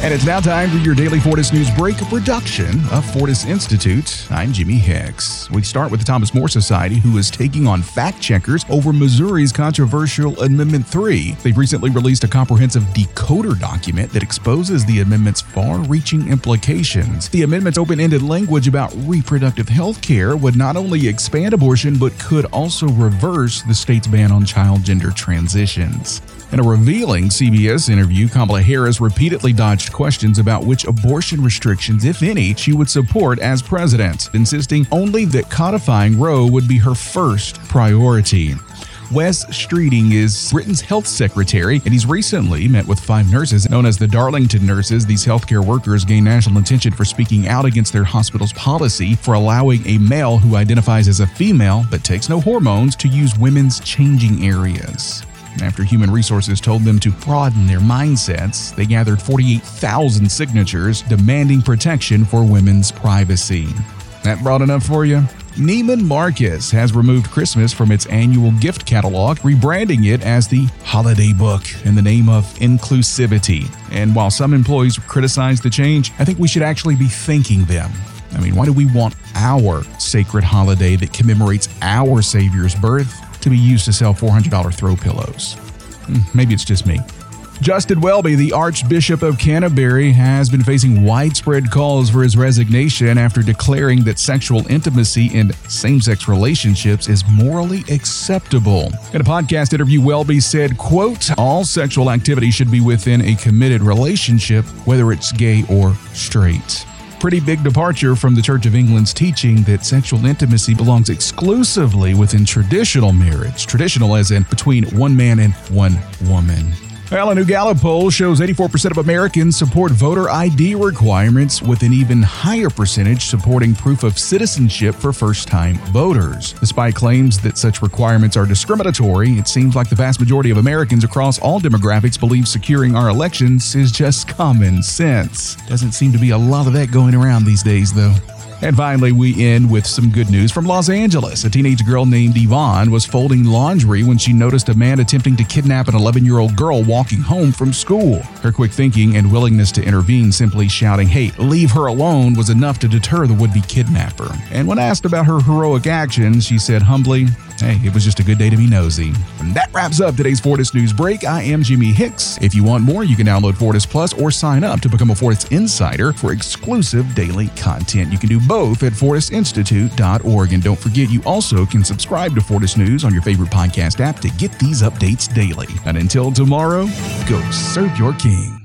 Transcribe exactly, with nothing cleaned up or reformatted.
And it's now time for your daily Fortis News Break, a production of Fortis Institute. I'm Jimmy Hicks. We start with the Thomas More Society, who is taking on fact checkers over Missouri's controversial Amendment three. They've recently released a comprehensive decoder document that exposes the amendment's far-reaching implications. The amendment's open-ended language about reproductive health care would not only expand abortion, but could also reverse the state's ban on child gender transitions. In a revealing C B S interview, Kamala Harris repeatedly dodged questions about which abortion restrictions, if any, she would support as president, insisting only that codifying Roe would be her first priority. Wes Streeting is Britain's health secretary, and he's recently met with five nurses known as the Darlington Nurses. These healthcare workers gain national attention for speaking out against their hospital's policy for allowing a male who identifies as a female but takes no hormones to use women's changing areas. After Human Resources told them to broaden their mindsets, they gathered forty-eight thousand signatures demanding protection for women's privacy. That broad enough for you? Neiman Marcus has removed Christmas from its annual gift catalog, rebranding it as the Holiday Book in the name of inclusivity. And while some employees criticize the change, I think we should actually be thanking them. I mean, why do we want our sacred holiday that commemorates our Savior's birth to be used to sell four hundred dollars throw pillows? Maybe it's just me. Justin Welby, the Archbishop of Canterbury, has been facing widespread calls for his resignation after declaring that sexual intimacy in same-sex relationships is morally acceptable. In a podcast interview, Welby said, quote, "All sexual activity should be within a committed relationship, whether it's gay or straight." Pretty big departure from the Church of England's teaching that sexual intimacy belongs exclusively within traditional marriage. Traditional as in between one man and one woman. Well, a new Gallup poll shows eighty-four percent of Americans support voter I D requirements, with an even higher percentage supporting proof of citizenship for first-time voters. Despite claims that such requirements are discriminatory, it seems like the vast majority of Americans across all demographics believe securing our elections is just common sense. Doesn't seem to be a lot of that going around these days, though. And finally, we end with some good news from Los Angeles. A teenage girl named Yvonne was folding laundry when she noticed a man attempting to kidnap an eleven-year-old girl walking home from school. Her quick thinking and willingness to intervene, simply shouting, "Hey, leave her alone," was enough to deter the would-be kidnapper. And when asked about her heroic action, she said humbly, "Hey, it was just a good day to be nosy." And that wraps up today's Fortis News Break. I am Jimmy Hicks. If you want more, you can download Fortis Plus or sign up to become a Fortis Insider for exclusive daily content. You can do both at fortis institute dot org. And don't forget, you also can subscribe to Fortis News on your favorite podcast app to get these updates daily. And until tomorrow, go serve your king.